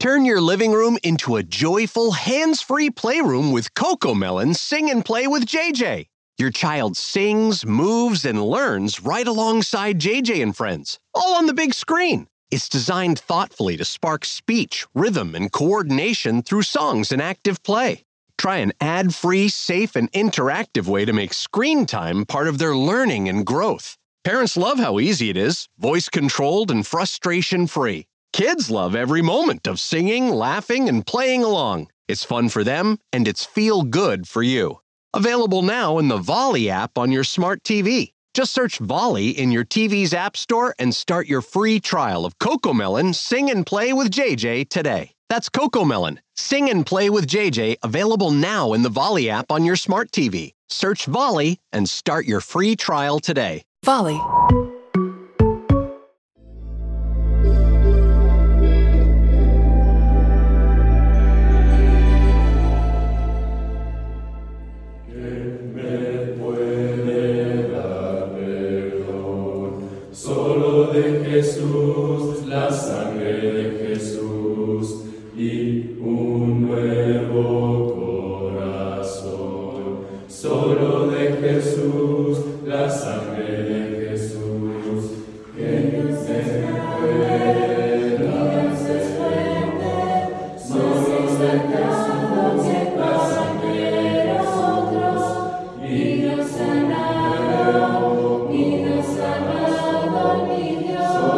Turn your living room into a joyful, hands-free playroom with CoComelon Sing and Play with JJ. Your child sings, moves, and learns right alongside JJ and friends, all on the big screen. It's designed thoughtfully to spark speech, rhythm, and coordination through songs and active play. Try an ad-free, safe, and interactive way to make screen time part of their learning and growth. Parents love how easy it is, voice-controlled and frustration-free. Kids love every moment of singing, laughing, and playing along. It's fun for them, and it's feel-good for you. Available now in the Volley app on your smart TV. Just search Volley in your TV's app store and start your free trial of CoComelon Sing and Play with JJ today. That's CoComelon Sing and Play with JJ, available now in the Volley app on your smart TV. Search Volley and start your free trial today. Volley. Jesús, la sangre de Jesús y un nuevo corazón. Solo de Jesús, la sangre de Jesús, que se pueda desprender. Solo de Jesús, la sangre de nosotros y nos sanado, y nos sanado, mi Dios.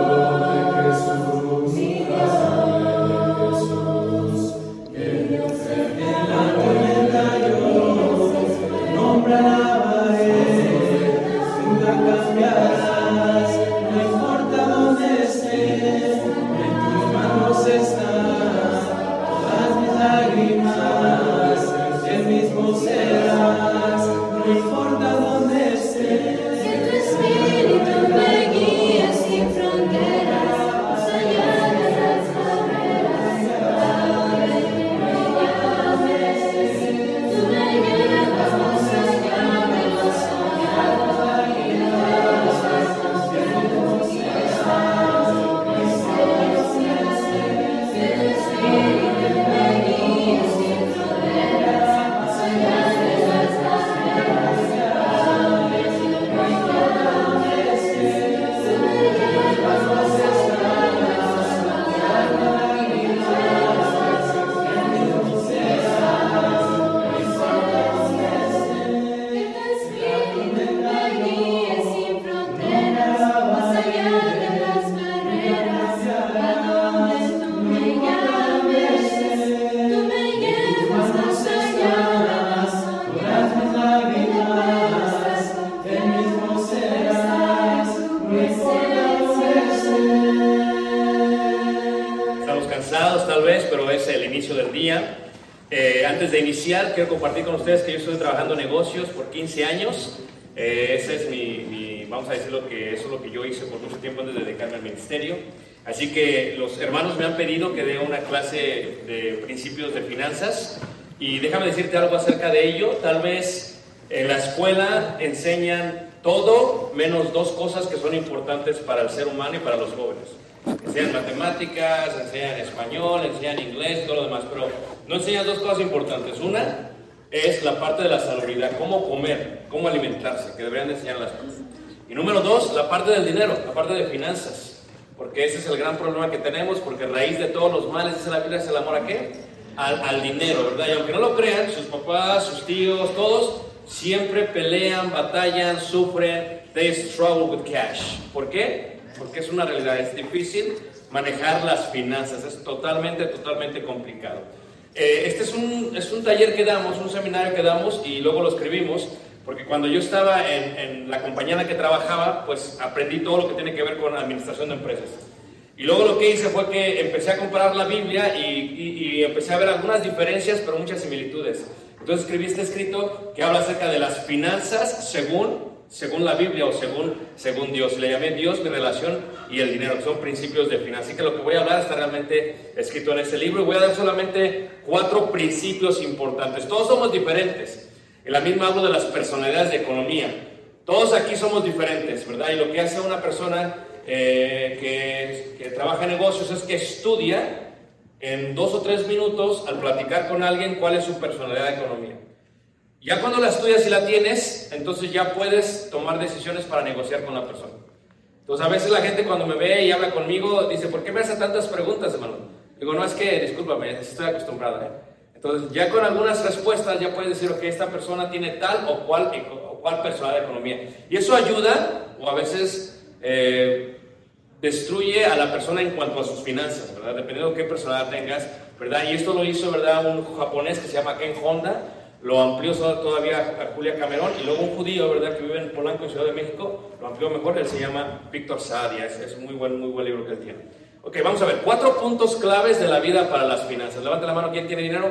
Antes de iniciar, quiero compartir con ustedes que yo estoy trabajando en negocios por 15 años. Ese es vamos a decir eso es lo que yo hice por mucho tiempo antes de dedicarme al ministerio. Así que los hermanos me han pedido que dé una clase de principios de finanzas. Y déjame decirte algo acerca de ello. Tal vez en la escuela enseñan todo menos dos cosas que son importantes para el ser humano y para los jóvenes. Enseñan matemáticas, enseñan español, enseñan inglés y todo lo demás, pero no enseñan dos cosas importantes. Una es la parte de la salubridad, cómo comer, cómo alimentarse, que deberían de enseñar las cosas. Y número dos, la parte del dinero, la parte de finanzas, porque ese es el gran problema que tenemos, porque raíz de todos los males, dice la Biblia, es el amor ¿a qué? Al dinero, ¿verdad? Y aunque no lo crean, sus papás, sus tíos, todos siempre pelean, batallan, sufren, they struggle with cash. ¿Por qué? Porque es una realidad, es difícil manejar las finanzas, es totalmente complicado. Este es un taller que damos, un seminario que damos y luego lo escribimos, porque cuando yo estaba en la compañía en la que trabajaba, pues aprendí todo lo que tiene que ver con administración de empresas. Y luego lo que hice fue que empecé a comparar la Biblia y empecé a ver algunas diferencias, pero muchas similitudes. Entonces escribí este escrito que habla acerca de las finanzas según la Biblia o según Dios. Le llamé Dios, mi relación y el dinero, que son principios de finanzas. Así que lo que voy a hablar está realmente escrito en este libro y voy a dar solamente 4 principios importantes. Todos somos diferentes. En la misma hablo de las personalidades de economía. Todos aquí somos diferentes, ¿verdad? Y lo que hace una persona que trabaja en negocios es que estudia en 2 o 3 minutos al platicar con alguien cuál es su personalidad de economía. Ya cuando la estudias y la tienes, entonces ya puedes tomar decisiones para negociar con la persona. Entonces a veces la gente cuando me ve y habla conmigo dice, ¿por qué me hace tantas preguntas, hermano? Digo, no, es que, discúlpame, estoy acostumbrado, ¿eh? Entonces ya con algunas respuestas ya puedes decir, ok, esta persona tiene tal o cual personalidad de economía. Y eso ayuda, o a veces destruye a la persona en cuanto a sus finanzas, ¿verdad? Dependiendo de qué personalidad tengas, ¿verdad? Y esto lo hizo, ¿verdad? Un japonés que se llama Ken Honda, lo amplió todavía a Julia Cameron, y luego un judío, ¿verdad? Que vive en Polanco, en Ciudad de México, lo amplió mejor, él se llama Víctor Saadia, es un muy buen libro que él tiene. Ok, vamos a ver, 4 puntos claves de la vida para las finanzas. Levanta la mano, ¿quién tiene dinero?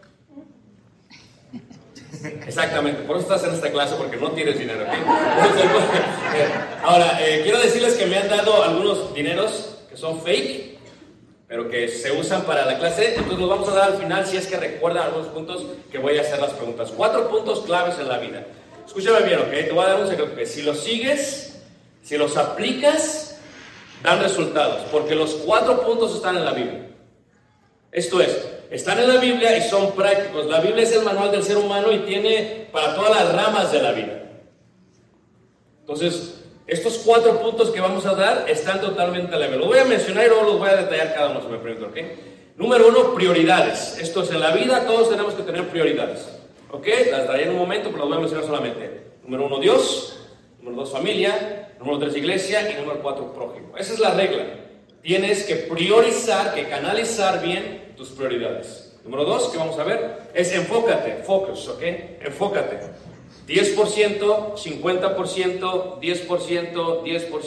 Exactamente, por eso estás en esta clase, porque no tienes dinero, ¿ok? Ahora, quiero decirles que me han dado algunos dineros que son fake, pero que se usan para la clase, entonces los vamos a dar al final si es que recuerdan algunos puntos que voy a hacer las preguntas. 4 puntos claves en la vida. Escúchame bien, ¿ok? Te voy a dar un secreto, que si los sigues, si los aplicas, dan resultados, porque los 4 puntos están en la Biblia. Esto es, están en la Biblia y son prácticos. La Biblia es el manual del ser humano y tiene para todas las ramas de la vida. Entonces, estos 4 puntos que vamos a dar están totalmente a la Biblia. Lo voy a mencionar y luego los voy a detallar cada uno, si me permiten, ¿ok? Número 1, prioridades. Esto es, en la vida todos tenemos que tener prioridades, ¿ok? Las daré en un momento, pero las voy a mencionar solamente. Número 1, Dios. Número 2, familia. Número 3, iglesia. Y número 4, prójimo. Esa es la regla. Tienes que priorizar, que canalizar bien tus prioridades. Número 2, que vamos a ver, es enfócate, focus, ¿ok? Enfócate. 10%, 50%, 10%, 10%,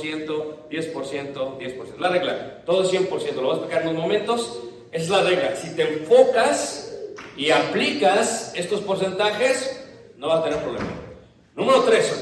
10%, 10%. La regla, todo es 100%, lo voy a explicar en unos momentos. Esa es la regla. Si te enfocas y aplicas estos porcentajes, no vas a tener problema. Número 3, ¿ok?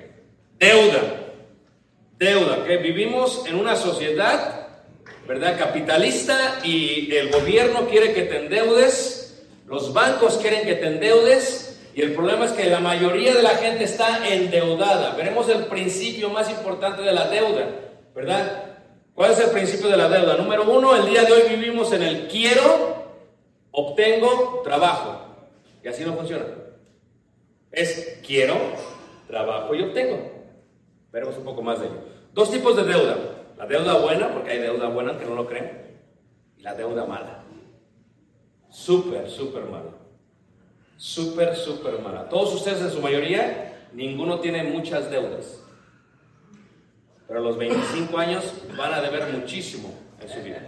Deuda, ¿ok? Vivimos en una sociedad, ¿verdad?, capitalista, y el gobierno quiere que te endeudes, los bancos quieren que te endeudes, y el problema es que la mayoría de la gente está endeudada. Veremos el principio más importante de la deuda, ¿verdad? ¿Cuál es el principio de la deuda? Número 1, el día de hoy vivimos en el quiero, obtengo, trabajo, y así no funciona. Es quiero, trabajo y obtengo. Veremos un poco más de ello. 2 tipos de deuda. La deuda buena, porque hay deuda buena, aunque no lo creen, y la deuda mala. Súper mala. Súper mala. Todos ustedes en su mayoría, ninguno tiene muchas deudas. Pero a los 25 años van a deber muchísimo en su vida.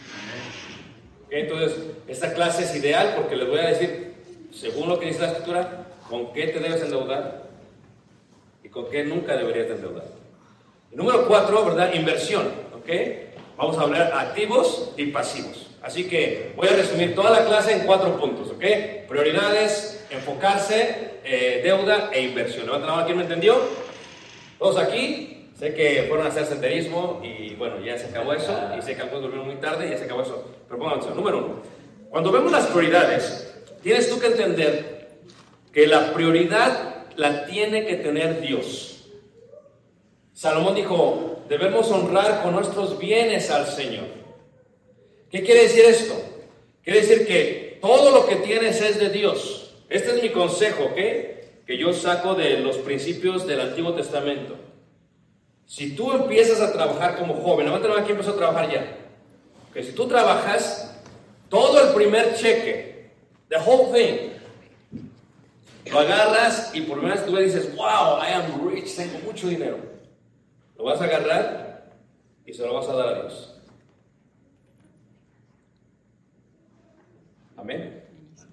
Entonces, esta clase es ideal porque les voy a decir, según lo que dice la Escritura, con qué te debes endeudar y con qué nunca deberías de endeudar. Y número 4, ¿verdad? Inversión, ¿ok? Vamos a hablar activos y pasivos. Así que voy a resumir toda la clase en 4 puntos, ¿ok? Prioridades, enfocarse, deuda e inversión. Levanta la mano, ¿quién me entendió? Todos aquí, sé que fueron a hacer senderismo y bueno, ya se acabó eso. Y sé que algunos durmieron muy tarde y ya se acabó eso. Pero pónganse, número 1. Cuando vemos las prioridades, tienes tú que entender que la prioridad la tiene que tener Dios. Salomón dijo, debemos honrar con nuestros bienes al Señor. ¿Qué quiere decir esto? Quiere decir que todo lo que tienes es de Dios. Este es mi consejo, ¿ok? Que yo saco de los principios del Antiguo Testamento. Si tú empiezas a trabajar como joven, levántame aquí, empezó a trabajar ya. Que si tú trabajas, todo el primer cheque, the whole thing, lo agarras y por lo menos tú le dices, wow, I am rich, tengo mucho dinero. Lo vas a agarrar y se lo vas a dar a Dios. Amén.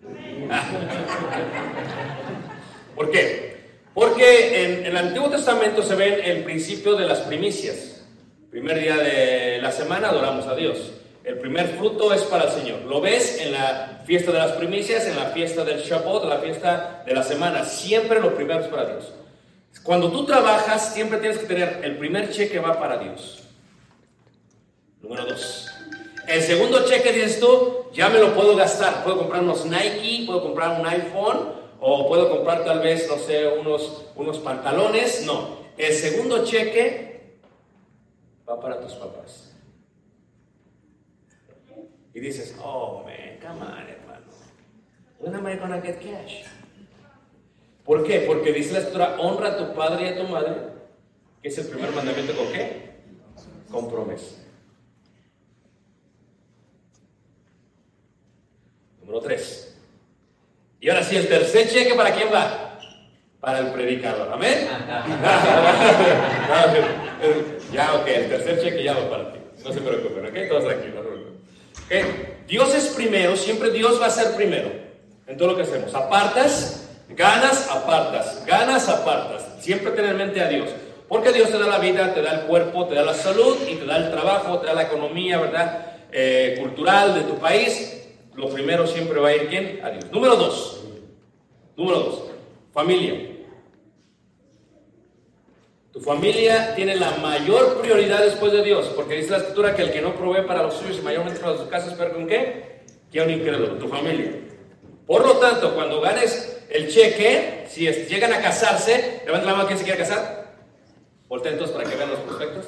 ¿Por qué? Porque en el Antiguo Testamento se ve el principio de las primicias. Primer día de la semana adoramos a Dios. El primer fruto es para el Señor. Lo ves en la fiesta de las primicias, en la fiesta del Shabbat, en la fiesta de la semana. Siempre lo primero es para Dios. Cuando tú trabajas, siempre tienes que tener el primer cheque va para Dios. Número 2. El segundo cheque dices tú, ya me lo puedo gastar. Puedo comprar unos Nike, puedo comprar un iPhone, o puedo comprar tal vez, no sé, unos pantalones. No, el segundo cheque va para tus papás. Y dices, oh man, come on, hermano. When am I gonna get cash? ¿Por qué? Porque dice la Escritura, honra a tu padre y a tu madre, que es el primer mandamiento. ¿Con qué? Con promesa. Número 3. Y ahora sí, el tercer cheque, ¿para quién va? Para el predicador. ¿Amén? Ya, ok, el tercer cheque ya va para ti. No se preocupen, ¿ok? Todos tranquilos. ¿Okay? Dios es primero, siempre Dios va a ser primero en todo lo que hacemos. Apartas, ganas, apartas. Ganas, apartas. Siempre tener en mente a Dios. Porque Dios te da la vida, te da el cuerpo, te da la salud y te da el trabajo, te da la economía, ¿verdad? Cultural de tu país. Lo primero siempre va a ir, ¿quién? A Dios. Número 2. Familia. Tu familia tiene la mayor prioridad después de Dios, porque dice la Escritura que el que no provee para los suyos y mayormente para sus casas, ¿pero con qué? Que un incrédulo, tu familia. Por lo tanto, cuando ganes el cheque, si llegan a casarse, levanta la mano, ¿quién se quiere casar? Volteen todos para que vean los prospectos.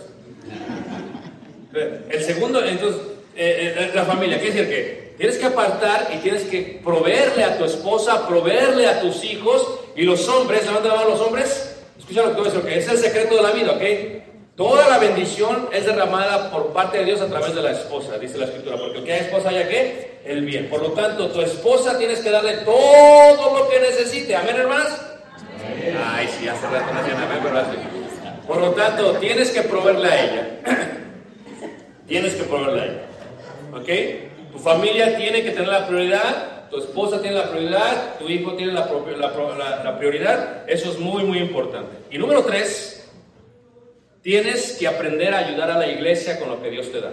El segundo, entonces, la familia, quiere decir que tienes que apartar y tienes que proveerle a tu esposa, proveerle a tus hijos. Y los hombres, levanta la mano los hombres. Escucha lo que te voy a decir, okay. Es el secreto de la vida, ¿ok? Toda la bendición es derramada por parte de Dios a través de la esposa, dice la Escritura. Porque el que hay esposa haya ¿qué? El bien. Por lo tanto, tu esposa tienes que darle todo lo que necesite. ¿Amén, hermanas? Ay, sí, hace rato no hacían amén, pero así. Por lo tanto, tienes que proveerle a ella. Tienes que proveerle a ella. ¿Ok? Tu familia tiene que tener la prioridad. Tu esposa tiene la prioridad, tu hijo tiene la prioridad. Eso es muy, muy importante. Y número 3, tienes que aprender a ayudar a la iglesia con lo que Dios te da.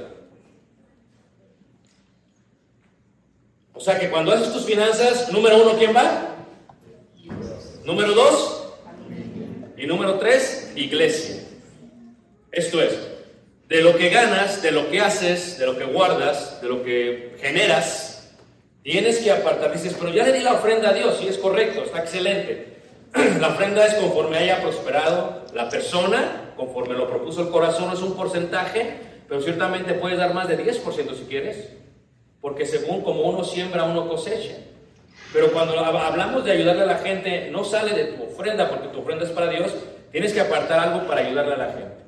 O sea que cuando haces tus finanzas, número 1, ¿quién va? Número 2 y número 3, iglesia. Esto es, de lo que ganas, de lo que haces, de lo que guardas, de lo que generas, tienes que apartar. Dices, pero ya le di la ofrenda a Dios. Sí, es correcto, está excelente. La ofrenda es conforme haya prosperado la persona, conforme lo propuso el corazón, es un porcentaje, pero ciertamente puedes dar más de 10% si quieres, porque según como uno siembra, uno cosecha. Pero cuando hablamos de ayudarle a la gente, no sale de tu ofrenda, porque tu ofrenda es para Dios. Tienes que apartar algo para ayudarle a la gente.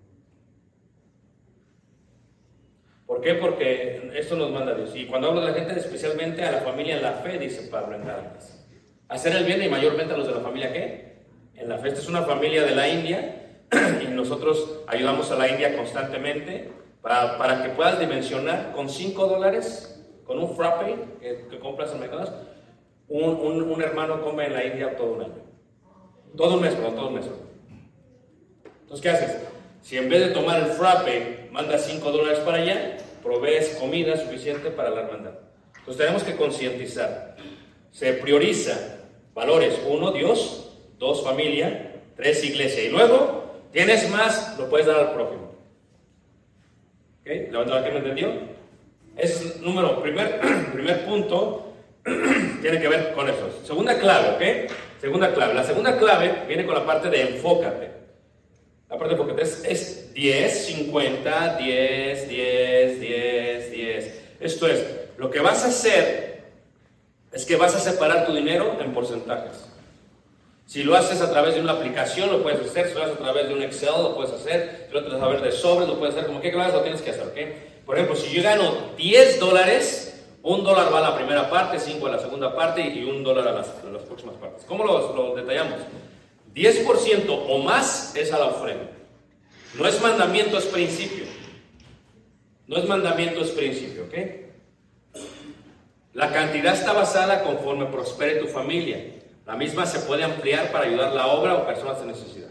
¿Por qué? Porque esto nos manda Dios. Y cuando hablo de la gente, especialmente a la familia en la fe, dice Pablo en Gálatas. Hacer el bien y mayormente a los de la familia, ¿qué? En la fe. Esta es una familia de la India y nosotros ayudamos a la India constantemente para que puedas dimensionar con $5, con un frappe que compras en McDonald's, un hermano come en la India todo un año. Todo un mes. Entonces, ¿qué haces? Si en vez de tomar el frappe, mandas $5 para allá, provees comida suficiente para la hermandad. Entonces tenemos que concientizar. Se prioriza valores. 1, Dios. 2, familia. 3, iglesia. Y luego, tienes más, lo puedes dar al prójimo. ¿Ok? ¿Levanta la mano? ¿Me entendió? Ese es primer punto. Tiene que ver con eso. Segunda clave, ¿ok? Segunda clave. La segunda clave viene con la parte de enfócate. La parte de enfócate es 10, 50, 10, 10, 10, 10. Esto es, lo que vas a hacer es que vas a separar tu dinero en porcentajes. Si lo haces a través de una aplicación, lo puedes hacer. Si lo haces a través de un Excel, lo puedes hacer. Si lo haces a través de sobres, lo puedes hacer. Como que lo tienes que hacer, ¿ok? Por ejemplo, si yo gano $10, $1 va a la primera parte, 5 a la segunda parte y $1 a las próximas partes. ¿Cómo lo detallamos? 10% o más es a la ofrenda. No es mandamiento, es principio. No es mandamiento, es principio, ¿ok? La cantidad está basada conforme prospere tu familia. La misma se puede ampliar para ayudar la obra o personas de necesidad.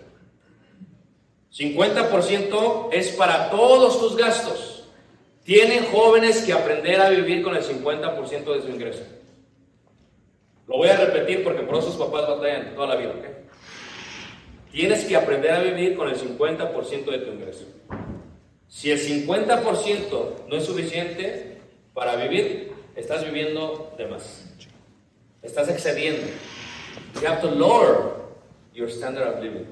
50% es para todos tus gastos. Tienen jóvenes que aprender a vivir con el 50% de su ingreso. Lo voy a repetir porque por eso sus papás batallan toda la vida, ¿ok? Tienes que aprender a vivir con el 50% de tu ingreso. Si el 50% no es suficiente para vivir, estás viviendo de más. Estás excediendo. You have to lower your standard of living.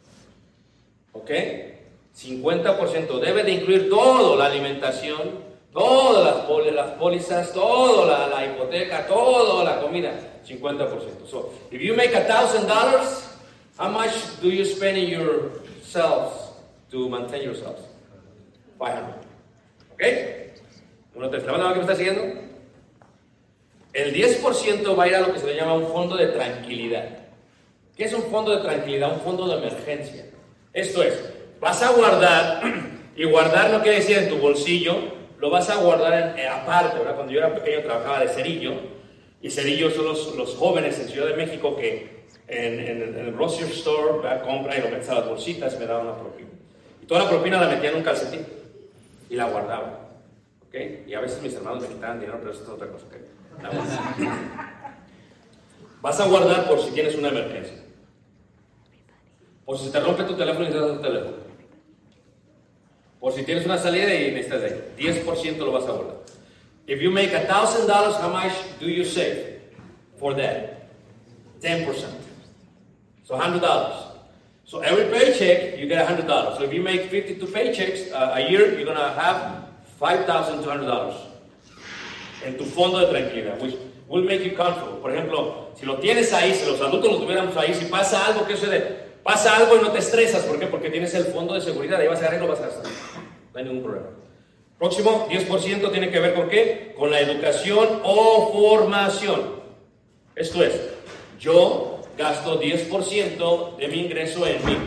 ¿Ok? 50% debe de incluir todo, la alimentación, Todas las pólizas, toda la hipoteca, toda la comida, 50%. So, if you make $1,000, how much do you spend in yourselves to maintain yourselves? 500. ¿Ok? Uno te está que me está siguiendo. El 10% va a ir a lo que se le llama un fondo de tranquilidad. ¿Qué es un fondo de tranquilidad? Un fondo de emergencia. Esto es, vas a guardar, y guardar no quiere decir en tu bolsillo, lo vas a guardar aparte, ¿verdad? Cuando yo era pequeño trabajaba de cerillo, y cerillo son los jóvenes en Ciudad de México que en el grocery store, ¿verdad? Compran y lo metes a las bolsitas y me daban una propina. Y toda la propina la metía en un calcetín y la guardaba, ¿ok? Y a veces mis hermanos me quitaban dinero, pero eso es otra cosa, ¿ok? Vas a guardar por si tienes una emergencia. Por si te rompe tu teléfono y necesitas tu teléfono. Por si tienes una salida y necesitas de ahí. 10% lo vas a guardar. If you make $1,000, how much do you save for that? 10%. So $100. So every paycheck, you get $100. So if you make 52 paychecks a year, you're going to have $5,200 en tu fondo de tranquilidad, which will make you comfortable. Por ejemplo, si lo tienes ahí, si los adultos lo tuviéramos ahí, si pasa algo, ¿qué sucede? Pasa algo y no te estresas. ¿Por qué? Porque tienes el fondo de seguridad. Ahí vas a agarrar y lo vas a gastar. No hay ningún problema. Próximo, 10% tiene que ver con ¿qué? Con la educación o formación. Esto es, yo gasto 10% de mi ingreso en mí.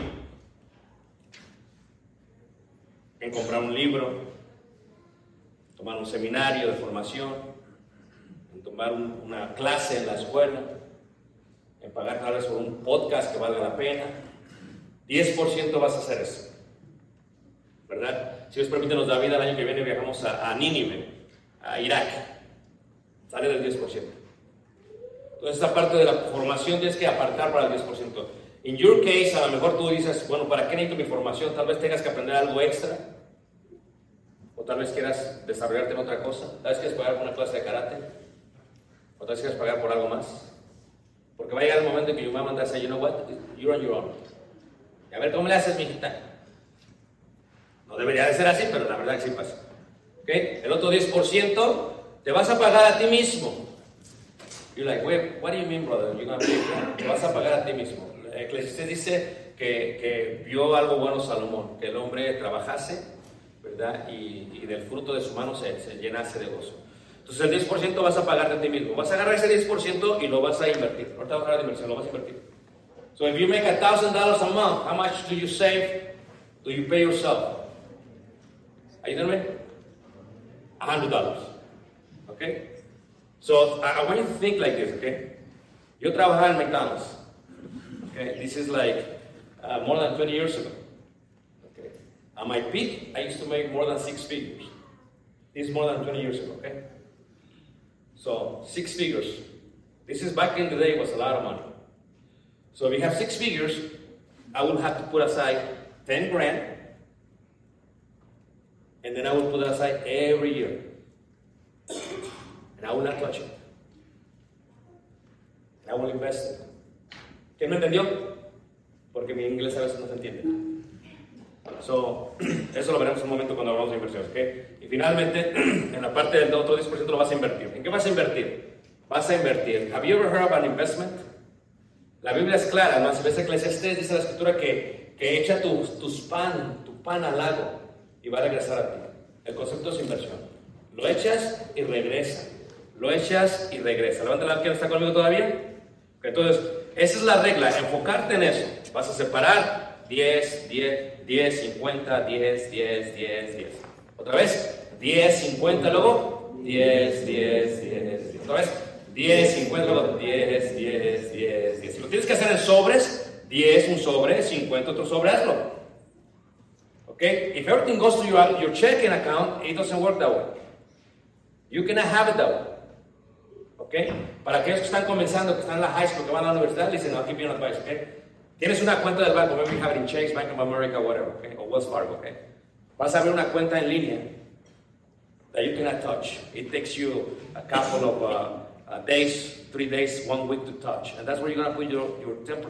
En comprar un libro, tomar un seminario de formación, en tomar una clase en la escuela, en pagar tal vez por un podcast que valga la pena. 10% vas a hacer eso, ¿verdad? Si Dios permite nos da vida, el año que viene viajamos a Nínive, a Irak. Sale del 10%. Entonces esta parte de la formación tienes que apartar para el 10%. In your case, a lo mejor tú dices, bueno, ¿para qué necesito mi formación? Tal vez tengas que aprender algo extra. O tal vez quieras desarrollarte en otra cosa. Tal vez quieres pagar por una clase de karate. O tal vez quieres pagar por algo más. Porque va a llegar el momento en que you might want to say, you know what, you're on your own. Y a ver, ¿cómo le haces, mijita? No debería de ser así, pero la verdad que sí pasa. ¿Okay? El otro 10% te vas a pagar a ti mismo. You're like, wait, what do you mean, brother? You're gonna pay? Te vas a pagar a ti mismo. Eclesiastés dice que vio algo bueno Salomón, que el hombre trabajase, ¿verdad? Y del fruto de su mano se llenase de gozo. Entonces el 10% vas a pagar de ti mismo. Vas a agarrar ese 10% y lo vas a invertir. Ahorita vas a hablar de inversión, lo vas a invertir. So if you make $1,000 a month, how much do you save? Do you pay yourself? Ayúdenme. $100. Okay? So I want you to think like this, okay? Yo trabajaba en McDonald's. Okay? This is like more than 20 years ago. Okay? At my peak, I used to make more than 6 figures. This is more than 20 years ago, okay? So 6 figures. This is back in the day, it was a lot of money. So if you have 6 figures, I would have to put aside 10 grand, and then I would put it aside every year. And I will not touch it. And I will invest it. ¿Quién me entendió? Porque mi inglés a veces no se entiende. So, eso lo veremos un momento cuando hablamos de inversiones, ¿ok? Y finalmente, en la parte del otro 10% lo vas a invertir. ¿En qué vas a invertir? Vas a invertir. Have you ever heard of an investment? La Biblia es clara, ¿no? Si ves Eclesiastés, dice la Escritura que echa tu pan al lago y va a regresar a ti. El concepto es inversión. Lo echas y regresa. Lo echas y regresa. Levanta la mano, ¿quién está conmigo todavía? Entonces, esa es la regla, enfocarte en eso. Vas a separar 10, 10, 10, 50, 10, 10, 10, 10. Otra vez, 10, 50, luego 10, 10, 10, 10. Otra vez, 10, 50, luego 10, 10, 10, 10. Si lo tienes que hacer en sobres, 10, un sobre, 50, otro sobre, hazlo. Okay? If everything goes to your checking account, it doesn't work that way. You cannot have it that way. Okay? Para aquellos que están comenzando, que están en la high school, que van a la universidad, dicen, I'll give you an advice, okay? Tienes una cuenta del banco, maybe you have it in Chase, Bank of America, whatever, okay? O Wells Fargo, okay? Vas a abrir una cuenta en línea that you cannot touch. It takes you a couple of days, 3 days, 1 week to touch. And that's where you're going to put your 10%.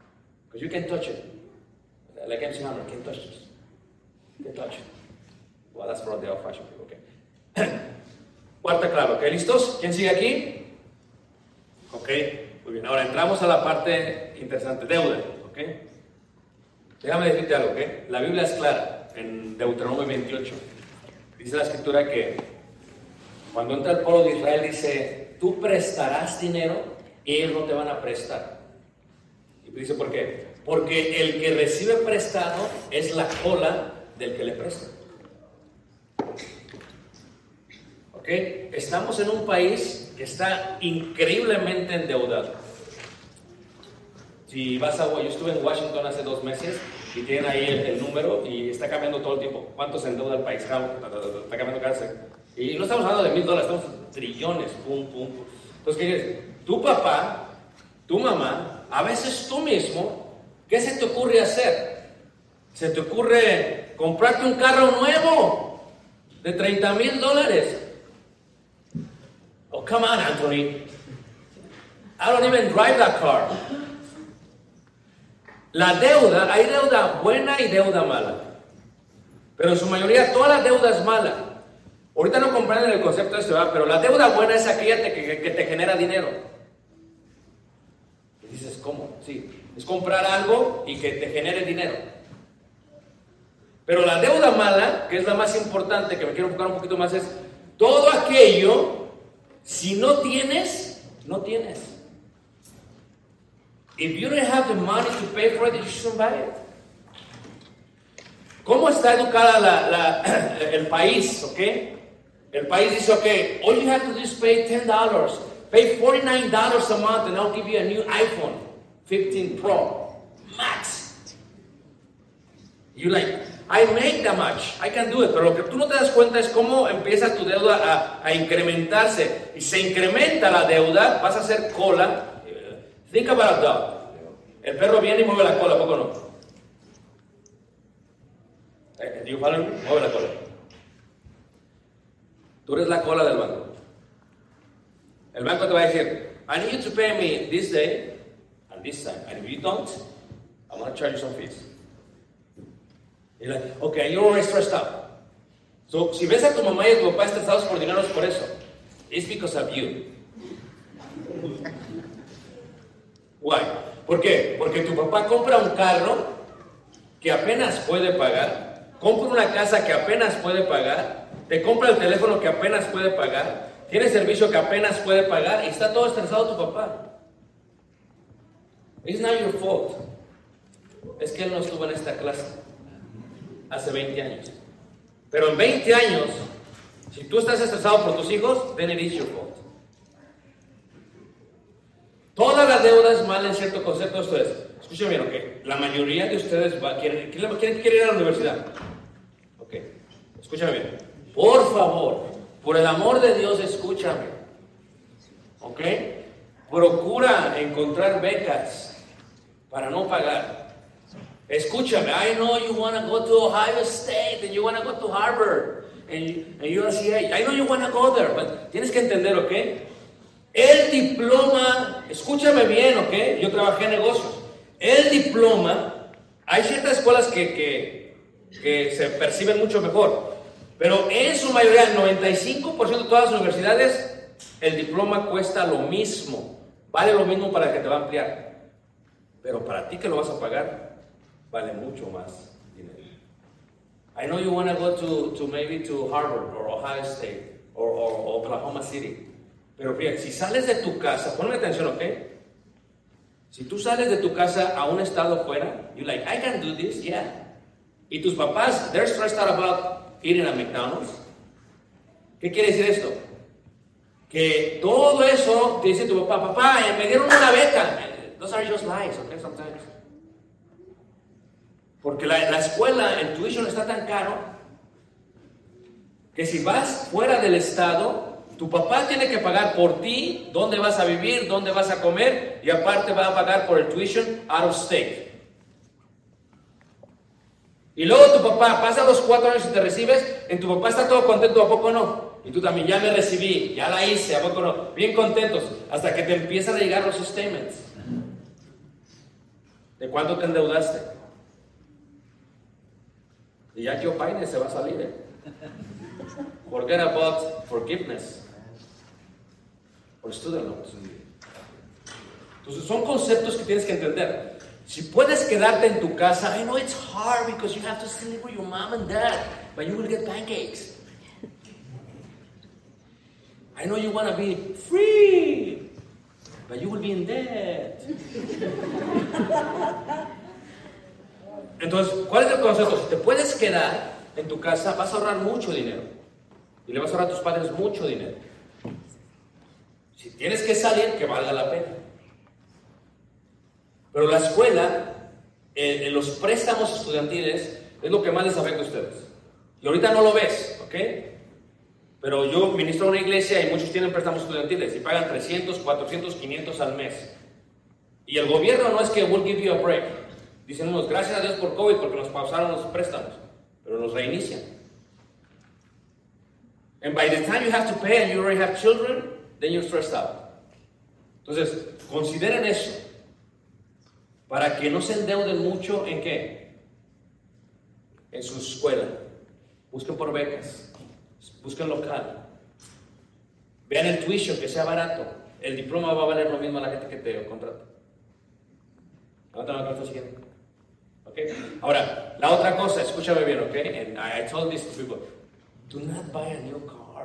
Because you can't touch it. Like MC Hammer, can't touch this. You can't touch it. Well, that's for the old-fashioned people, okay. Cuarta clave, ¿ok? ¿Listos? ¿Quién sigue aquí? Ok, muy bien. Ahora entramos a la parte interesante, deuda, ¿ok? Déjame decirte algo, ¿ok? La Biblia es clara, en Deuteronomio 28. Dice la Escritura que cuando entra el pueblo de Israel, dice, tú prestarás dinero y ellos no te van a prestar. Y dice, ¿por qué? Porque el que recibe prestado es la cola del que le presta. ¿Ok? Estamos en un país que está increíblemente endeudado. Si vas a... Yo estuve en Washington hace 2 meses y tienen ahí el número y está cambiando todo el tiempo. ¿Cuánto se endeuda el país? Está cambiando cada vez. Y no estamos hablando de $1,000, estamos trillones. Pum, pum, pum. Entonces, ¿qué quieres? Tu papá, tu mamá, a veces tú mismo, ¿qué se te ocurre hacer? Se te ocurre comprarte un carro nuevo de $30,000. Oh, come on, Anthony. I don't even drive that car. La deuda, hay deuda buena y deuda mala. Pero en su mayoría toda la deuda es mala. Ahorita no comprenden el concepto de esto, ¿verdad? Pero la deuda buena es aquella que te genera dinero. Y dices, ¿cómo? Sí, es comprar algo y que te genere dinero. Pero la deuda mala, que es la más importante, que me quiero enfocar un poquito más, es todo aquello. Si no tienes, no tienes. If you don't have the money to pay for it, you shouldn't buy it. ¿Cómo está educada el país? ¿Ok? El país dice, ok, all you have to do is pay $10. Pay $49 a month and I'll give you a new iPhone 15 Pro Max. You're like, I make that much, I can do it. Pero lo que tú no te das cuenta es cómo empieza tu deuda a incrementarse. Y se incrementa la deuda, vas a hacer cola. Think about a dog. El perro viene y mueve la cola, ¿a poco no? You follow me? Mueve la cola. Tú eres la cola del banco. El banco te va a decir, I need you to pay me this day and this time. And if you don't, I'm going to charge you some fees. You're like, okay, you're already stressed out. So, si ves a tu mamá y a tu papá estresados por dinero, es por eso. It's because of you. Why? ¿Por qué? Porque tu papá compra un carro que apenas puede pagar, compra una casa que apenas puede pagar, te compra el teléfono que apenas puede pagar, tiene servicio que apenas puede pagar y está todo estresado tu papá. It's not your fault. Es que él no estuvo en esta clase hace 20 años. Pero en 20 años, si tú estás estresado por tus hijos, then it is your fault. Toda la deuda es mala en cierto concepto. Esto es, escuchen bien, ok. La mayoría de ustedes quieren ir a la universidad. Ok, escúchame bien. Por favor, por el amor de Dios, escúchame. Ok, procura encontrar becas para no pagar. Escúchame. I know you want to go to Ohio State and you want to go to Harvard and UCLA. I know you want to go there, but tienes que entender, ok. El diploma, escúchame bien, ¿ok? Yo trabajé en negocios. El diploma, hay ciertas escuelas que se perciben mucho mejor, pero en su mayoría, el 95% de todas las universidades, el diploma cuesta lo mismo, vale lo mismo para el que te va a ampliar, pero para ti que lo vas a pagar, vale mucho más dinero. I know you want to go to maybe to Harvard or Ohio State or Oklahoma City. Pero fíjate, si sales de tu casa, ponme atención, ¿ok? Si tú sales de tu casa a un estado fuera, you're like, I can do this, yeah. Y tus papás, they're stressed out about eating at McDonald's. ¿Qué quiere decir esto? Que todo eso, te dice tu papá, me dieron una beca. Those are just lies, okay, sometimes. Porque la escuela, el tuition está tan caro, que si vas fuera del estado, tu papá tiene que pagar por ti, dónde vas a vivir, dónde vas a comer, y aparte va a pagar por el tuition out of state. Y luego tu papá pasa los 4 años y te recibes, en tu papá está todo contento, ¿a poco no? Y tú también, ya me recibí, ya la hice, ¿a poco no? Bien contentos, hasta que te empiezan a llegar los statements. ¿De cuánto te endeudaste? Y ya Joe Biden se va a salir, Forget about forgiveness or student loans. Entonces son conceptos que tienes que entender. Si puedes quedarte en tu casa, I know it's hard because you have to still live with your mom and dad, but you will get pancakes. I know you want to be free, but you will be in debt. Entonces, ¿cuál es el concepto? Si te puedes quedar en tu casa, vas a ahorrar mucho dinero. Y le vas a ahorrar a tus padres mucho dinero. Si tienes que salir, que valga la pena. Pero la escuela, en los préstamos estudiantiles, es lo que más les afecta a ustedes. Y ahorita no lo ves, ¿ok? Pero yo ministro en una iglesia y muchos tienen préstamos estudiantiles y pagan 300, 400, 500 al mes. Y el gobierno no es que will give you a break. Dicen unos, gracias a Dios por COVID porque nos pausaron los préstamos, pero los reinician. And by the time you have to pay and you already have children, then you're stressed out. Entonces, consideren eso. Para que no se endeuden mucho, ¿en qué? En su escuela. Busquen por becas. Busquen local. Vean el tuition, que sea barato. El diploma va a valer lo mismo a la gente que te contrata. Okay. Ahora, la otra cosa, escúchame bien, ¿ok? And I told this to people. Do not buy a new car.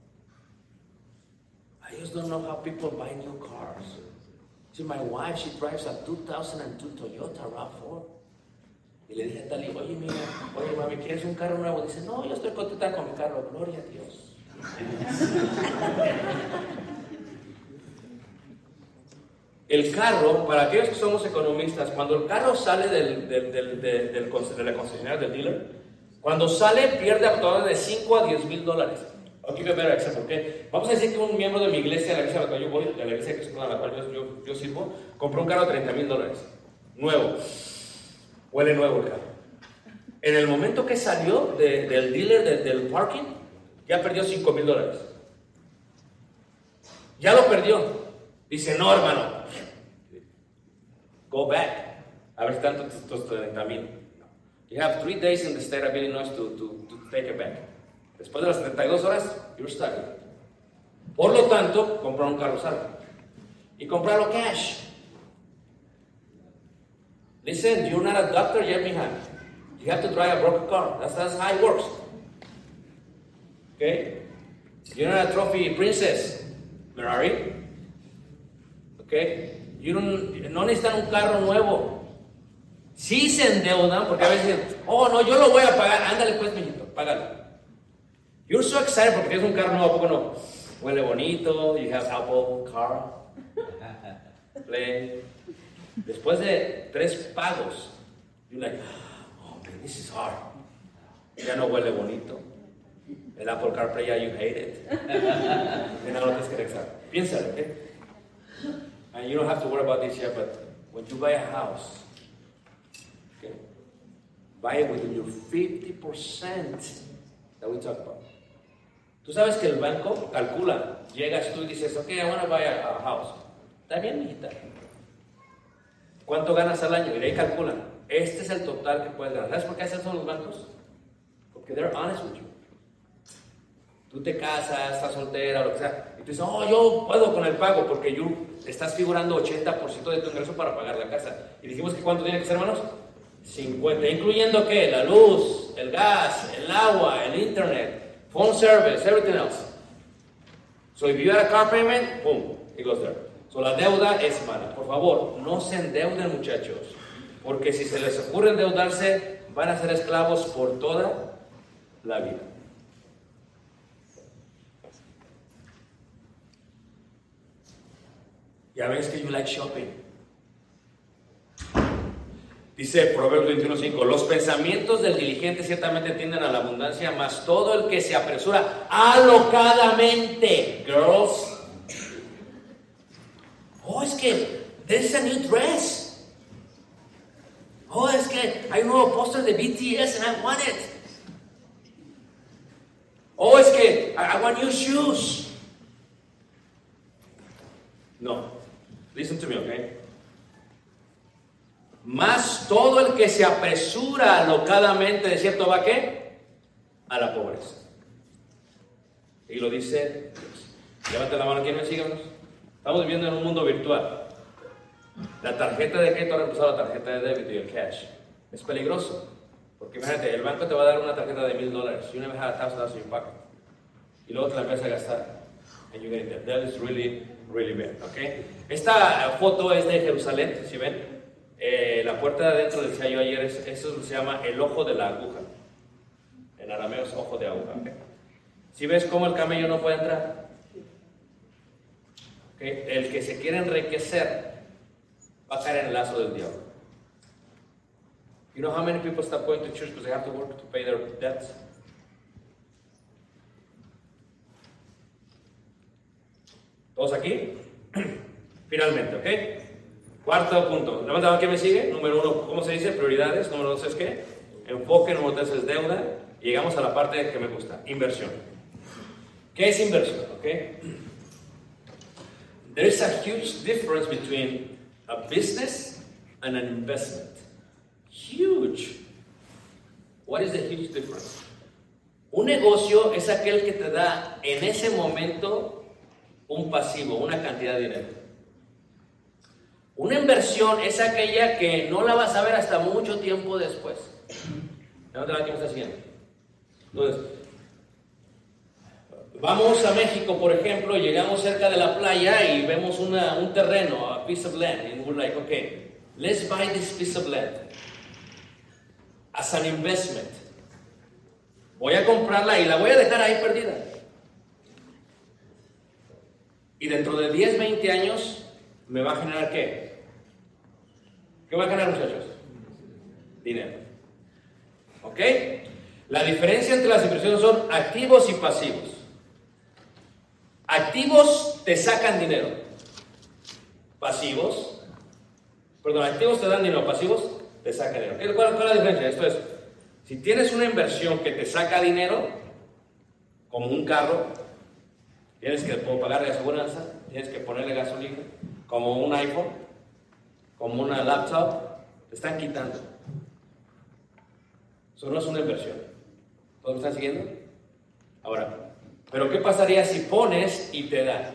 I just don't know how people buy new cars. See, my wife, she drives a 2002 Toyota RAV4. Y le dije a Tali, oye, mira, oye, mami, ¿quieres un carro nuevo? Dice, no, yo estoy contenta con mi carro, gloria a Dios. El carro, para aquellos que somos economistas, cuando el carro sale de la concesionaria, del dealer, cuando sale pierde actualmente de $5 a $10,000. Aquí me voy a ejemplo, ¿ok? Vamos a decir que un miembro de mi iglesia, la iglesia a la cual yo voy, de la iglesia que es con la cual yo sirvo, compró un carro de $30,000, nuevo. Huele nuevo el carro. En el momento que salió del dealer, del parking, ya perdió $5,000. Ya lo perdió. Dice, no, hermano, go back. A ver si están tus 30,000. You have 3 days in the state of Illinois to take it back. Después de las 32 horas, you're stuck. Por lo tanto, comprar un carro usado. Y comprarlo cash. Listen, you're not a doctor yet, mija. You have to drive a broken car. That's how it works. Okay? You're not a trophy princess, Ferrari. Okay? No necesitan un carro nuevo. Sí se endeudan, porque a veces dicen, oh, no, yo lo voy a pagar. Ándale pues, mijito, págalo. You're so excited porque tienes un carro nuevo, ¿a poco no? Huele bonito, you have Apple car, play. Después de 3 pagos, you're like, oh man, this is hard. Ya no huele bonito. El Apple CarPlay, ya you hate it. Y no lo tienes que regresar. Piénsalo, ¿ok? And you don't have to worry about this yet, but when you buy a house, okay, buy it within your 50% that we talk about. Tú sabes que el banco calcula, llegas tú y dices, ok, I want to buy a house. Está bien, mijita. ¿Cuánto ganas al año? Y de ahí calculan. Este es el total que puedes ganar. ¿Sabes por qué hacen eso los bancos? Porque they're honest with you. Tú te casas, estás soltera, lo que sea. Y tú dices, oh, yo puedo con el pago porque tú estás figurando 80% de tu ingreso para pagar la casa. Y dijimos que ¿cuánto tiene que ser, hermanos? 50. ¿Incluyendo qué? La luz, el gas, el agua, el internet. Phone service, everything else. So if you had a car payment, boom, it goes there. So la deuda es mala. Por favor, no se endeuden, muchachos. Porque si se les ocurre endeudarse, van a ser esclavos por toda la vida. Ya ves que you like shopping. Dice Proverbios 21:5, los pensamientos del diligente ciertamente tienden a la abundancia, mas todo el que se apresura alocadamente, girls. Oh, es que there's a new dress. Oh, es que hay un nuevo póster de BTS and I want it. Oh, es que I want new shoes. No, listen to me, okay? Más todo el que se apresura alocadamente, ¿de cierto va a qué? A la pobreza. Y lo dice Dios. Levanta la mano, ¿quién me sigue? Estamos viviendo en un mundo virtual. La tarjeta de crédito ha reemplazado la tarjeta de débito y el cash. Es peligroso. Porque imagínate, el banco te va a dar una tarjeta de $1,000. You never had $1,000 in your pocket. Y luego te la empiezas a gastar. And you get it. That is really, really bad. Okay? Esta foto es de Jerusalén, si ven. La puerta de adentro, decía yo ayer, eso se llama el ojo de la aguja. En arameo es ojo de aguja. ¿Okay? Si ves cómo el camello no puede entrar. ¿Okay? El que se quiere enriquecer va a caer en el lazo del diablo. You know how many people stop going to church because they have to work to pay their debts? ¿Todos aquí? Finalmente, ¿ok? Cuarto punto. Levanta la mano, ¿quién me sigue? Número 1, ¿cómo se dice? Prioridades. Número 2 es ¿qué? Enfoque. Número 3 es deuda. Y llegamos a la parte que me gusta, inversión. ¿Qué es inversión? ¿Ok? There is a huge difference between a business and an investment. Huge. What is the huge difference? Un negocio es aquel que te da en ese momento un pasivo, una cantidad de dinero. Una inversión es aquella que no la vas a ver hasta mucho tiempo después. ¿No te la que me estás siguiendo? Entonces, vamos a México, por ejemplo, llegamos cerca de la playa y vemos un terreno, a piece of land, and we're like, okay, let's buy this piece of land as an investment. Voy a comprarla y la voy a dejar ahí perdida. Y dentro de 10, 20 años, ¿me va a generar qué? ¿Qué va a generar, muchachos? Dinero. ¿Ok? La diferencia entre las inversiones son activos y pasivos. Activos te sacan dinero. Activos te dan dinero, pasivos te sacan dinero. ¿Cuál es la diferencia? Esto es, si tienes una inversión que te saca dinero, como un carro, tienes que pagarle aseguranza, tienes que ponerle gasolina, como un iPhone, como una laptop, te están quitando. Eso no es una inversión. ¿Todos me están siguiendo? Ahora, pero ¿qué pasaría si pones y te da?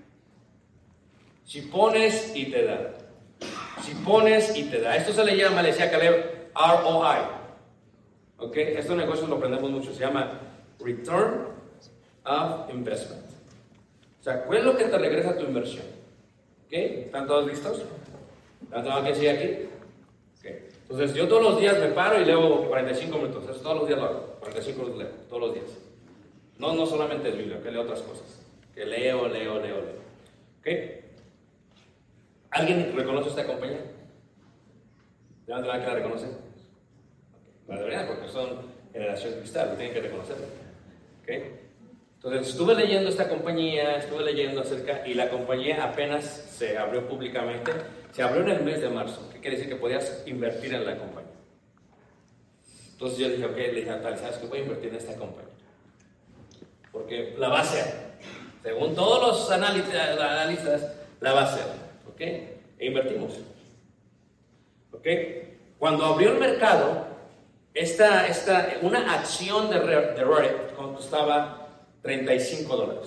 Si pones y te da. Si pones y te da. Esto se le llama, le decía Caleb, ROI. ¿Ok? Estos negocios lo aprendemos mucho. Se llama Return of Investment. O sea, ¿cuál es lo que te regresa tu inversión? ¿Ok? ¿Están todos listos? ¿Están que sigue aquí? Okay. Entonces, yo todos los días me paro y leo 45 minutos. Eso todos los días lo hago. 45 minutos leo, todos los días. No solamente es Biblia, que leo otras cosas. Que leo. ¿Ok? ¿Alguien reconoce esta compañía? ¿Levanta la mano que la reconoce? La deberían, porque son generación cristal, lo tienen que reconocerlo. ¿Ok? Entonces, estuve leyendo esta compañía, estuve leyendo acerca, y la compañía apenas se abrió públicamente. Se abrió en el mes de marzo. ¿Qué quiere decir? Que podías invertir en la compañía. Entonces yo dije, ok, le dije a tal, ¿sabes qué? Voy a invertir en esta compañía. Porque la va a hacer. Según todos los analistas, la va a hacer. ¿Ok? E invertimos. ¿Ok? Cuando abrió el mercado, una acción de Reddit costaba $35.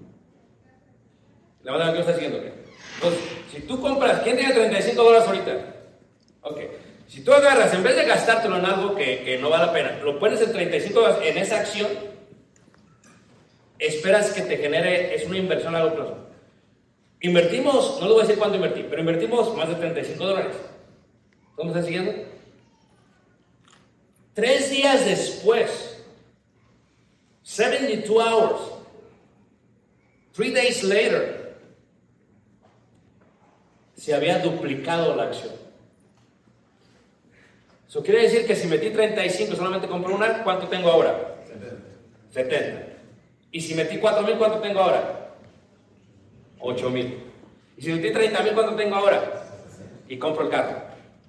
La verdad que está siguiendo, ¿qué? Entonces, si tú compras, ¿quién tiene $35 ahorita? Ok. Si tú agarras, en vez de gastártelo en algo que no vale la pena, lo pones en $35 en esa acción, esperas que te genere, es una inversión a largo plazo. Invertimos, no les voy a decir cuánto invertí, pero invertimos más de $35. ¿Cómo me están siguiendo? 3 días después, 72 hours, 3 days later, se había duplicado la acción. Eso quiere decir que si metí 35, solamente compré una, ¿cuánto tengo ahora? 70. Y si metí 4,000, ¿cuánto tengo ahora? 8,000. Y si metí 30,000, ¿cuánto tengo ahora? Y compro el carro.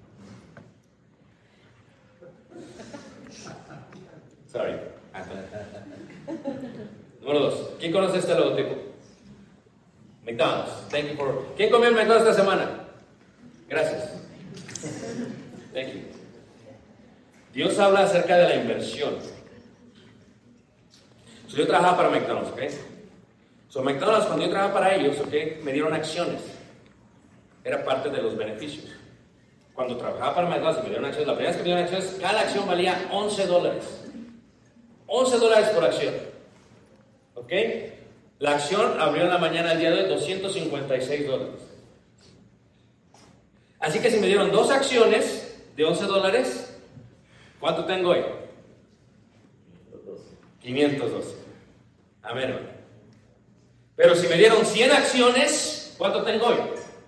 Sorry. Número 2. ¿Quién conoce este logotipo? McDonald's. Thank you for... ¿Quién comió el McDonald's esta semana? Gracias. Thank you. Dios habla acerca de la inversión. Yo trabajaba para McDonald's, ¿ok? So, McDonald's, cuando yo trabajaba para ellos, me dieron acciones. Era parte de los beneficios. Cuando trabajaba para McDonald's y me dieron acciones, la primera vez que me dieron acciones, cada acción valía $11. $11 por acción. ¿Ok? La acción abrió en la mañana el día de hoy $256. Así que si me dieron 2 acciones de $11, ¿cuánto tengo hoy? 512. Amén, hermano. Pero si me dieron 100 acciones, ¿cuánto tengo hoy?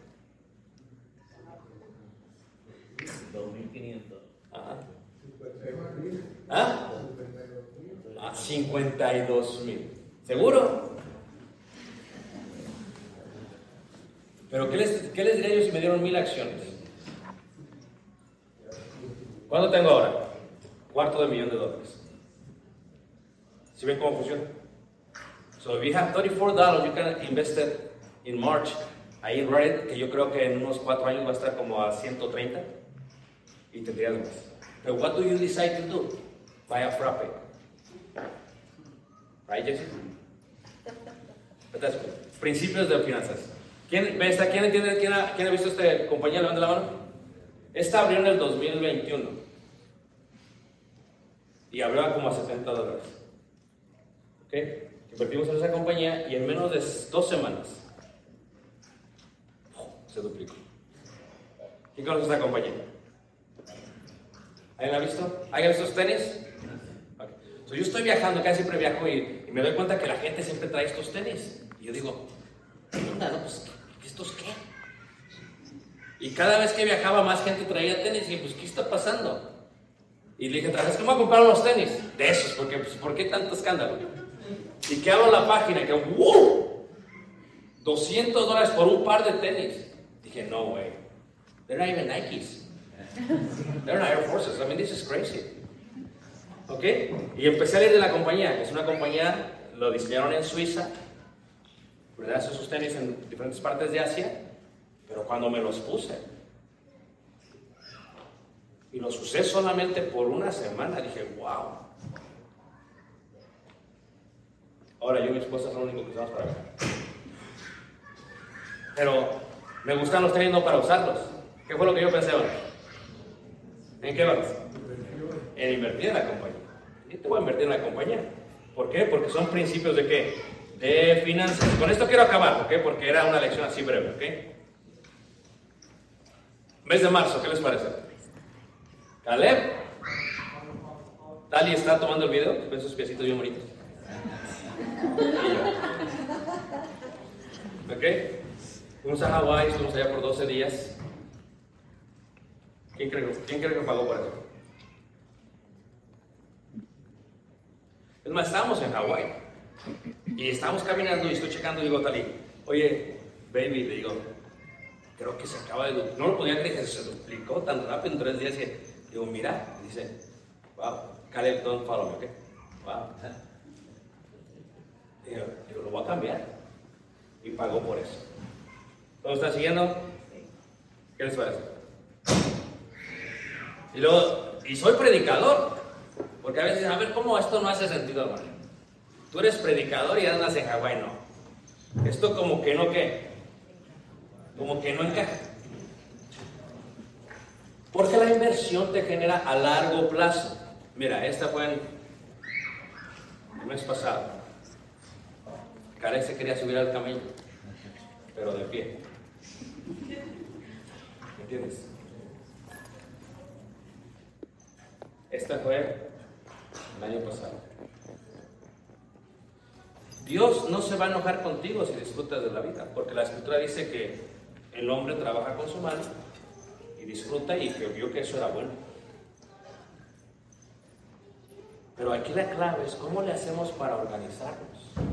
2.500. ¿Ah? 52,000. ¿Seguro? Pero ¿qué les diría yo si me dieron 1,000 acciones? ¿Cuánto tengo ahora? $250,000. ¿Sí ven cómo funciona? So if you have $34, you can invest it in March. Ahí en Reddit, que yo creo que en unos 4 años va a estar como a 130 y tendrías más. Pero what do you decide to do? Buy a frappe. Right, Jesse? Principios de finanzas. ¿Quién entiende? ¿Quién ha visto esta compañía? Levanta la mano. Esta abrió en el 2021 y abrió como a $70. ¿Ok? Invertimos en esa compañía y en menos de 2 semanas se duplicó. ¿Quién conoce esta compañía? ¿Alguien la ha visto? ¿Alguien ha visto estos tenis? Okay. So, yo estoy viajando, casi siempre viajo y me doy cuenta que la gente siempre trae estos tenis. Y yo digo, ¿qué onda? No, pues, ¿estos qué? Y cada vez que viajaba más gente traía tenis y dije, pues, ¿qué está pasando? Y le dije, ¿es que me voy a comprar unos tenis? De esos, porque, pues, ¿por qué tanto escándalo? Y que abro la página y que, ¡wow! $200 por un par de tenis. Dije, no way. They're not even Nikes. They're not Air Forces. I mean, this is crazy. ¿Ok? Y empecé a leer de la compañía. Es una compañía, lo diseñaron en Suiza. ¿Verdad? Hacen sus tenis en diferentes partes de Asia. Pero cuando me los puse y los usé solamente por una semana, dije, wow. Ahora yo y mi esposa son lo único que usamos para viajar. Pero me gustan los tenis no para usarlos. ¿Qué fue lo que yo pensé ahora? ¿En qué vamos? En invertir en la compañía. Y te voy a invertir en la compañía. ¿Por qué? Porque son principios de ¿qué? De finanzas. Con esto quiero acabar, ¿ok? Porque era una lección así breve, ¿ok? Mes de marzo, ¿qué les parece? Caleb. Tali está tomando el video, con esos piecitos bien bonitos. ¿Ok? Fuimos a Hawái, estuvimos allá por 12 días. ¿Quién cree que pagó por eso? Es más, estábamos en Hawái y estábamos caminando y estoy checando y digo, Tali, oye, baby, le digo, creo que se acaba de duplicar. No lo podía creer que se duplicó tan rápido en 3 días. Que digo, mira, dice, wow, Caleb, don't follow me, ¿ok? Wow. Digo, lo voy a cambiar. Y pagó por eso. ¿Todo está siguiendo? ¿Qué les parece? Y luego, y soy predicador. Porque a veces, a ver, ¿cómo esto no hace sentido, hermano? Tú eres predicador y andas en Hawái, no. Esto como que no, ¿qué? Como que no encaja. Porque la inversión te genera a largo plazo. Mira, esta fue en el mes pasado. Karen se quería subir al camello, pero de pie. ¿Me entiendes? Esta fue el año pasado. Dios no se va a enojar contigo si disfrutas de la vida, porque la Escritura dice que el hombre trabaja con su mano y disfruta y que vio que eso era bueno. Pero aquí la clave es cómo le hacemos para organizarnos.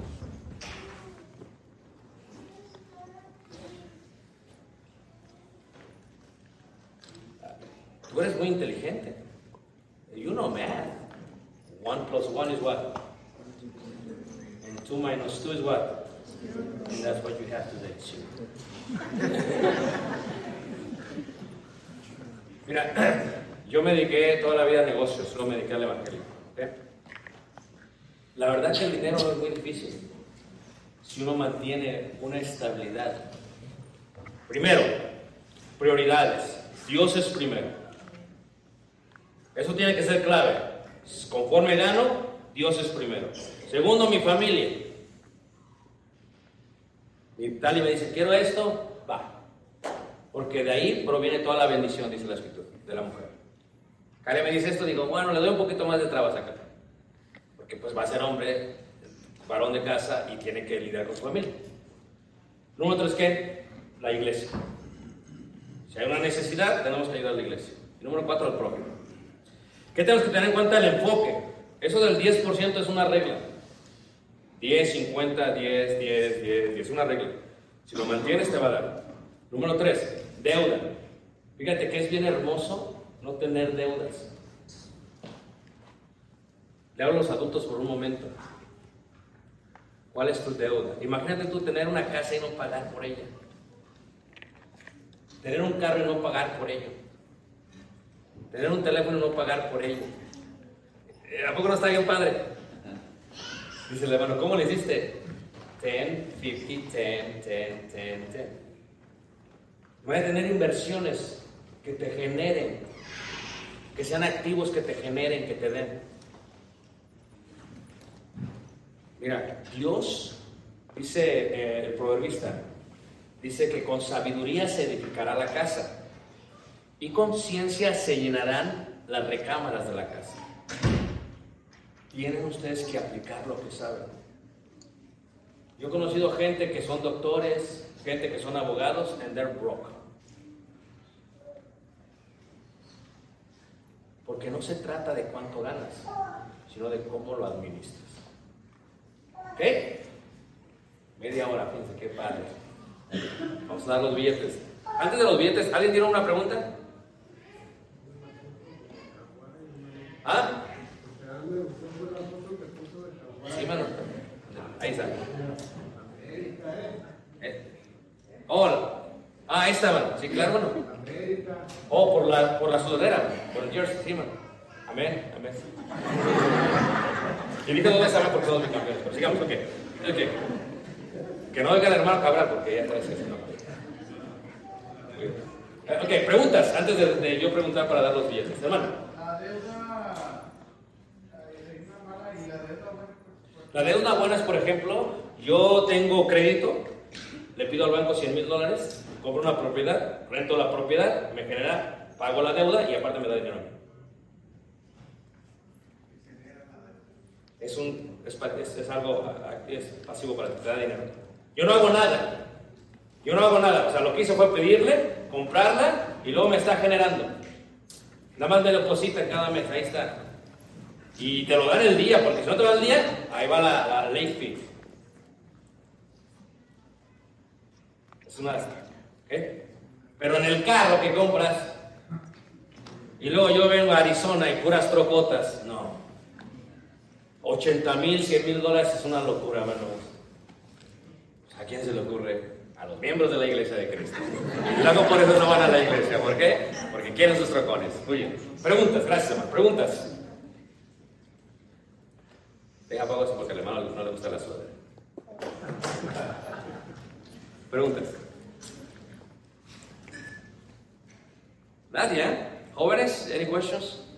Tú eres muy inteligente. You know math. 1 + 1 is what? And 2 - 2 is what? And that's what you have today. Mira, yo me dediqué toda la vida a negocios, solo me dediqué al evangelio. ¿Okay? La verdad es que el dinero no es muy difícil. si uno mantiene una estabilidad. Primero, prioridades. Dios es primero. Eso tiene que ser clave. Conforme gano, Dios es primero. Segundo, mi familia. Y Tali me dice, quiero esto, va. Porque de ahí proviene toda la bendición, dice la Escritura, de la mujer. Karen me dice esto, digo, bueno, le doy un poquito más de trabas acá. Porque pues va a ser hombre, varón de casa y tiene que lidiar con su familia. Número 3, ¿qué? La iglesia. Si hay una necesidad, tenemos que ayudar a la iglesia. Y número 4, el prójimo. ¿Qué tenemos que tener en cuenta? El enfoque. Eso del 10% es una regla. 10, 50, 10, 10, 10, 10. Una regla. Si lo mantienes, te va a dar. Número 3, deuda. Fíjate que es bien hermoso no tener deudas. Le hablo a los adultos por un momento. ¿Cuál es tu deuda? Imagínate tú tener una casa y no pagar por ella. Tener un carro y no pagar por ello. Tener un teléfono y no pagar por ello. ¿A poco no está bien padre? Dice el hermano, ¿cómo le hiciste? 10, 50, 10, 10, 10, 10. Voy a tener inversiones que te generen, que sean activos que te generen, que te den. Mira, Dios, dice el proverbista, dice que con sabiduría se edificará la casa y con ciencia se llenarán las recámaras de la casa. Tienen ustedes que aplicar lo que saben. Yo he conocido gente que son doctores, gente que son abogados, and they're broke. Porque no se trata de cuánto ganas, sino de cómo lo administras. ¿Ok? Media hora, fíjense, qué padre. Vamos a dar los billetes. Antes de los billetes, ¿alguien tiene una pregunta? ¿Ah? Sí, mano. Ahí está. Hola. Ah, ahí está, mano. Sí, claro, mano. Oh, por la sudadera, por el jersey, sí, mano. Amén, amén. Y ahorita no voy a saber por todos mis campeones, pero sigamos, ok. Que no oiga el hermano Cabral, porque ya está diciendo. Ok, preguntas, antes de yo preguntar para dar los billetes. Hermano. La deuda buena es, por ejemplo, yo tengo crédito, le pido al banco $100,000, compro una propiedad, rento la propiedad, me genera, pago la deuda y aparte me da dinero a mí. Es algo es pasivo para que te da dinero. Yo no hago nada. O sea, lo que hice fue pedirle, comprarla y luego me está generando. Nada más me depositan cada mes, ahí está. Y te lo dan el día, porque si no te va el día, ahí va la late fee. Es una... ¿okay? Pero en el carro que compras, y luego yo vengo a Arizona y puras trocotas, no. $80,000, $100,000 es una locura, hermanos. ¿A quién se le ocurre? A los miembros de la iglesia de Cristo. Y luego por eso no van a la iglesia. ¿Por qué? Porque quieren sus trocones. Muy bien. Preguntas, gracias, hermano. Preguntas. Deja apago eso porque al hermano no le gusta la sudadera. Preguntas. Nadia, jóvenes, any questions?